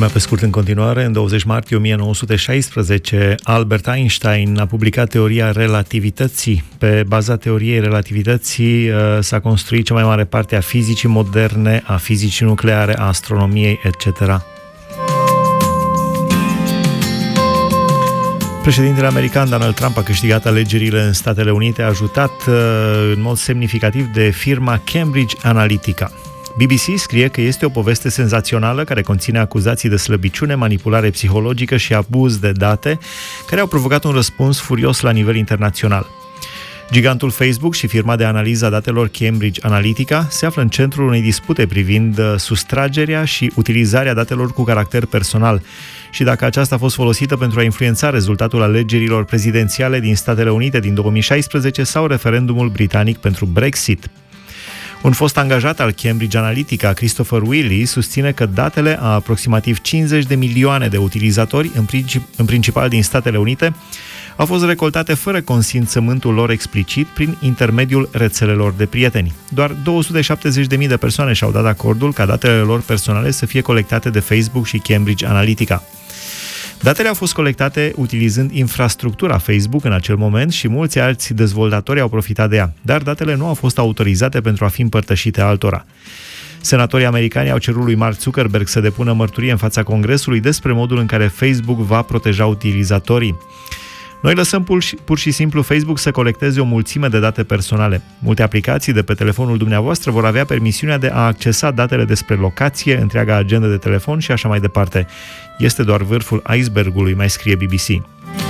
Lumea pe scurt în continuare. În 20 martie 1916, Albert Einstein a publicat teoria relativității. Pe baza teoriei relativității s-a construit cea mai mare parte a fizicii moderne, a fizicii nucleare, a astronomiei, etc. Președintele american Donald Trump a câștigat alegerile în Statele Unite, ajutat în mod semnificativ de firma Cambridge Analytica. BBC scrie că este o poveste senzațională care conține acuzații de slăbiciune, manipulare psihologică și abuz de date, care au provocat un răspuns furios la nivel internațional. Gigantul Facebook și firma de analiză a datelor Cambridge Analytica se află în centrul unei dispute privind sustragerea și utilizarea datelor cu caracter personal și dacă aceasta a fost folosită pentru a influența rezultatul alegerilor prezidențiale din Statele Unite din 2016 sau referendumul britanic pentru Brexit. Un fost angajat al Cambridge Analytica, Christopher Willey, susține că datele a aproximativ 50 de milioane de utilizatori, în principal din Statele Unite, au fost recoltate fără consimțământul lor explicit prin intermediul rețelelor de prieteni. Doar 270.000 de persoane și-au dat acordul ca datele lor personale să fie colectate de Facebook și Cambridge Analytica. Datele au fost colectate utilizând infrastructura Facebook în acel moment și mulți alți dezvoltatori au profitat de ea, dar datele nu au fost autorizate pentru a fi împărtășite altora. Senatorii americani au cerut lui Mark Zuckerberg să depună mărturie în fața Congresului despre modul în care Facebook va proteja utilizatorii. Noi lăsăm pur și simplu Facebook să colecteze o mulțime de date personale. Multe aplicații de pe telefonul dumneavoastră vor avea permisiunea de a accesa datele despre locație, întreaga agendă de telefon și așa mai departe. Este doar vârful icebergului, mai scrie BBC.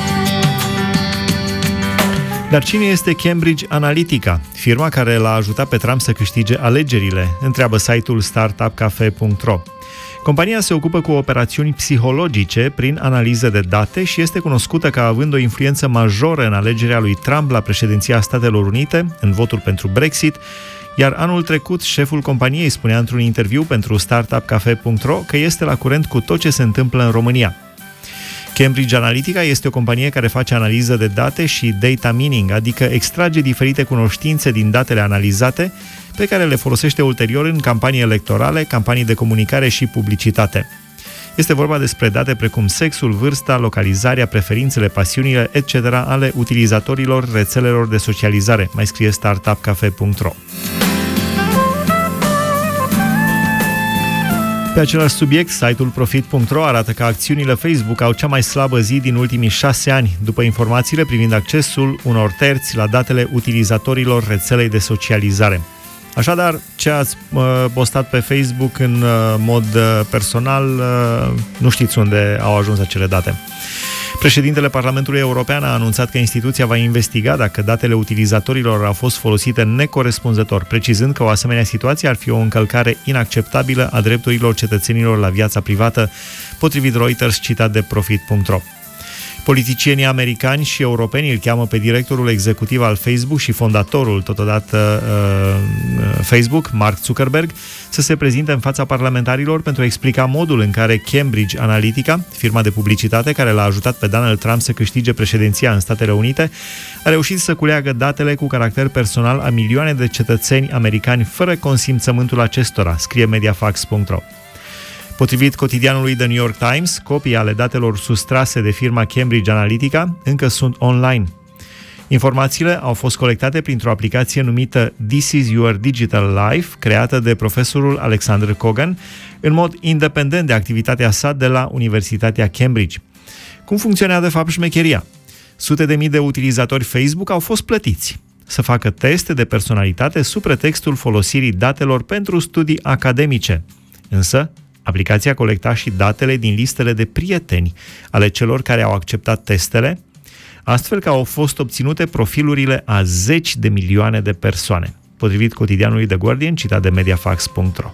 Dar cine este Cambridge Analytica, firma care l-a ajutat pe Trump să câștige alegerile? Întreabă site-ul startupcafe.ro. Compania se ocupă cu operațiuni psihologice prin analiză de date și este cunoscută ca având o influență majoră în alegerea lui Trump la președinția Statelor Unite, în votul pentru Brexit, iar anul trecut șeful companiei spunea într-un interviu pentru startupcafe.ro că este la curent cu tot ce se întâmplă în România. Cambridge Analytica este o companie care face analiză de date și data mining, adică extrage diferite cunoștințe din datele analizate, pe care le folosește ulterior în campanii electorale, campanii de comunicare și publicitate. Este vorba despre date precum sexul, vârsta, localizarea, preferințele, pasiunile, etc. ale utilizatorilor rețelelor de socializare, mai scrie startupcafe.ro. Pe același subiect, site-ul Profit.ro arată că acțiunile Facebook au cea mai slabă zi din ultimii 6 ani, după informațiile privind accesul unor terți la datele utilizatorilor rețelei de socializare. Așadar, ce ați postat pe Facebook în mod personal, nu știți unde au ajuns acele date. Președintele Parlamentului European a anunțat că instituția va investiga dacă datele utilizatorilor au fost folosite necorespunzător, precizând că o asemenea situație ar fi o încălcare inacceptabilă a drepturilor cetățenilor la viața privată, potrivit Reuters, citat de Profit.ro. Politicienii americani și europeni îl cheamă pe directorul executiv al Facebook și fondatorul totodată Facebook, Mark Zuckerberg, să se prezinte în fața parlamentarilor pentru a explica modul în care Cambridge Analytica, firma de publicitate care l-a ajutat pe Donald Trump să câștige președinția în Statele Unite, a reușit să culeagă datele cu caracter personal a milioane de cetățeni americani fără consimțământul acestora, scrie Mediafax.ro. Potrivit cotidianului The New York Times, copii ale datelor sustrase de firma Cambridge Analytica încă sunt online. Informațiile au fost colectate printr-o aplicație numită This is Your Digital Life, creată de profesorul Alexander Kogan, în mod independent de activitatea sa de la Universitatea Cambridge. Cum funcționează de fapt șmecheria? Sute de mii de utilizatori Facebook au fost plătiți să facă teste de personalitate sub pretextul folosirii datelor pentru studii academice. Însă, aplicația colecta și datele din listele de prieteni ale celor care au acceptat testele, astfel că au fost obținute profilurile a 10 de milioane de persoane, potrivit cotidianului The Guardian, citat de Mediafax.ro.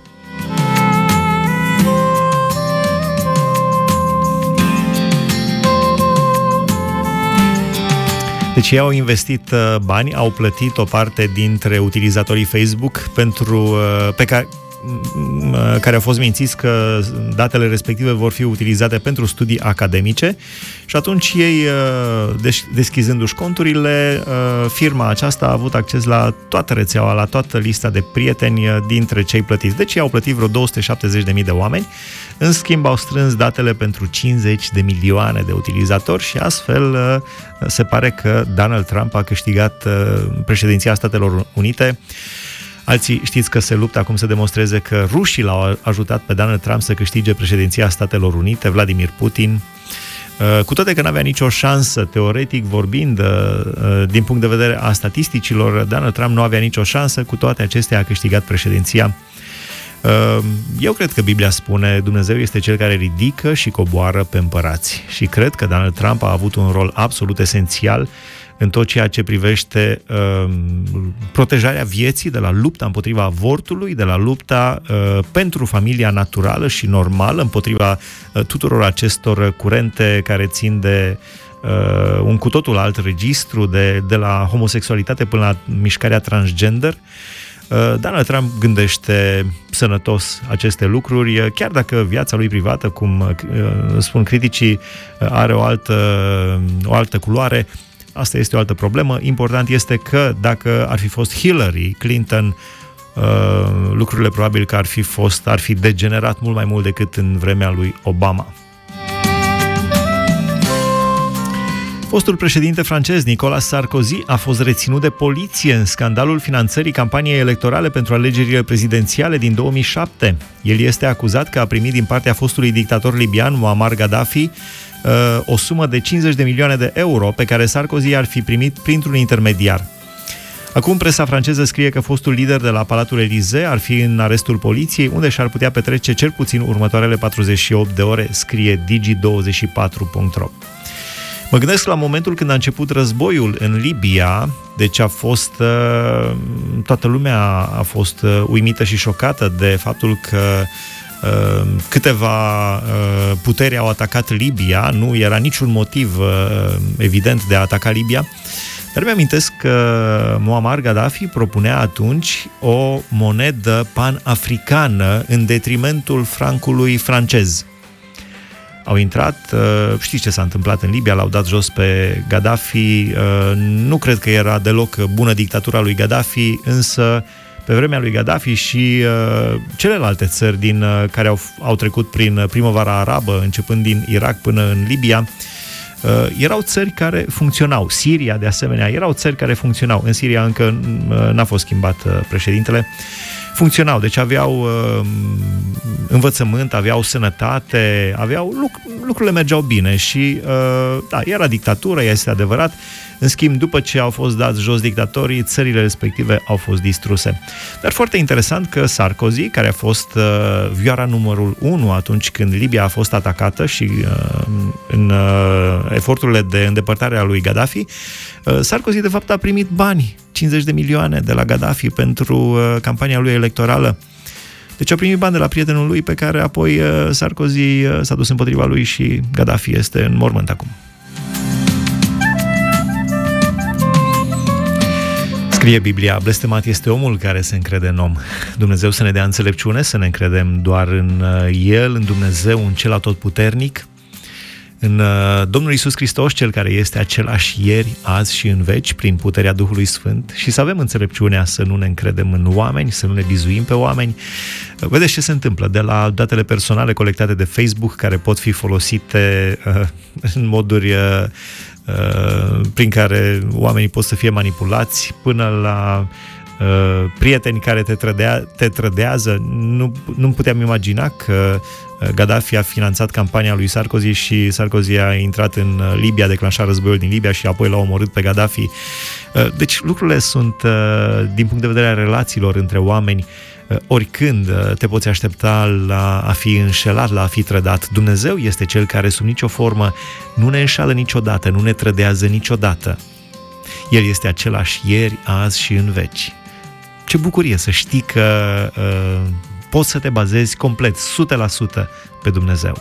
Deci ei au investit bani, au plătit o parte dintre utilizatorii Facebook care au fost mințiți că datele respective vor fi utilizate pentru studii academice și atunci ei, deschizându-și conturile, firma aceasta a avut acces la toată rețeaua, la toată lista de prieteni dintre cei plătiți. Deci ei au plătit vreo 270.000 de oameni, în schimb au strâns datele pentru 50 de milioane de utilizatori și astfel se pare că Donald Trump a câștigat președinția Statelor Unite. Alții știți că se luptă acum să demonstreze că rușii l-au ajutat pe Donald Trump să câștige președinția Statelor Unite, Vladimir Putin. Cu toate că n-avea nicio șansă, teoretic vorbind, din punct de vedere a statisticilor, Donald Trump nu avea nicio șansă, cu toate acestea a câștigat președinția. Eu cred că Biblia spune Dumnezeu este cel care ridică și coboară pe împărați și cred că Donald Trump a avut un rol absolut esențial în tot ceea ce privește protejarea vieții, de la lupta împotriva avortului, de la lupta pentru familia naturală și normală, împotriva tuturor acestor curente care țin de un cu totul alt registru, de la homosexualitate până la mișcarea transgender. Donald Trump gândește sănătos aceste lucruri, chiar dacă viața lui privată, cum spun criticii, are o altă culoare. Asta este o altă problemă. Important este că dacă ar fi fost Hillary Clinton, lucrurile probabil că ar fi degenerat mult mai mult decât în vremea lui Obama. Fostul președinte francez Nicolas Sarkozy a fost reținut de poliție în scandalul finanțării campaniei electorale pentru alegerile prezidențiale din 2007. El este acuzat că a primit din partea fostului dictator libian Muammar Gaddafi o sumă de 50 de milioane de euro pe care Sarkozy ar fi primit printr-un intermediar. Acum presa franceză scrie că fostul lider de la Palatul Elysee ar fi în arestul poliției, unde și-ar putea petrece cel puțin următoarele 48 de ore, scrie Digi24.ro. Mă gândesc la momentul când a început războiul în Libia, deci toată lumea a fost uimită și șocată de faptul că câteva puteri au atacat Libia, nu era niciun motiv evident de a ataca Libia, dar mi-amintesc că Muammar Gaddafi propunea atunci o monedă pan-africană în detrimentul francului francez. Au intrat, știți ce s-a întâmplat în Libia, l-au dat jos pe Gaddafi, nu cred că era deloc bună dictatura lui Gaddafi, însă pe vremea lui Gaddafi și celelalte țări care au trecut prin primăvara arabă, începând din Irak până în Libia, erau țări care funcționau. Siria, de asemenea, erau țări care funcționau. În Siria încă n-a fost schimbat președintele. Funcționau, deci aveau învățământ, aveau sănătate, lucrurile mergeau bine și da, era dictatură, este adevărat. În schimb, după ce au fost dați jos dictatorii, țările respective au fost distruse. Dar foarte interesant că Sarkozy, care a fost vioara numărul 1 atunci când Libia a fost atacată și în eforturile de îndepărtare a lui Gaddafi, Sarkozy de fapt a primit bani, 50 de milioane de la Gaddafi pentru campania lui electorală. Deci a primit bani de la prietenul lui pe care apoi Sarkozy s-a dus împotriva lui și Gaddafi este în mormânt acum. Scrie Biblia, blestemat este omul care se încrede în om. Dumnezeu să ne dea înțelepciune, să ne încredem doar în El, în Dumnezeu, în Cel Atotputernic, în Domnul Iisus Hristos, Cel care este același ieri, azi și în veci, prin puterea Duhului Sfânt, și să avem înțelepciunea să nu ne încredem în oameni, să nu ne bizuim pe oameni. Vedeți ce se întâmplă, de la datele personale colectate de Facebook, care pot fi folosite în moduri prin care oamenii pot să fie manipulați, până la prieteni care te trădează. Nu puteam imagina că Gaddafi a finanțat campania lui Sarkozy și Sarkozy a intrat în Libia, a declanșat războiul din Libia și apoi l-a omorât pe Gaddafi. Deci lucrurile sunt, din punct de vedere al relațiilor între oameni, oricând te poți aștepta la a fi înșelat, la a fi trădat. Dumnezeu este Cel care sub nicio formă nu ne înșală niciodată, nu ne trădează niciodată. El este același ieri, azi și în veci. Ce bucurie să știi că poți să te bazezi complet, 100% pe Dumnezeu.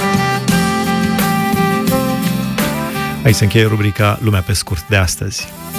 Hai să încheie rubrica Lumea pe scurt de astăzi.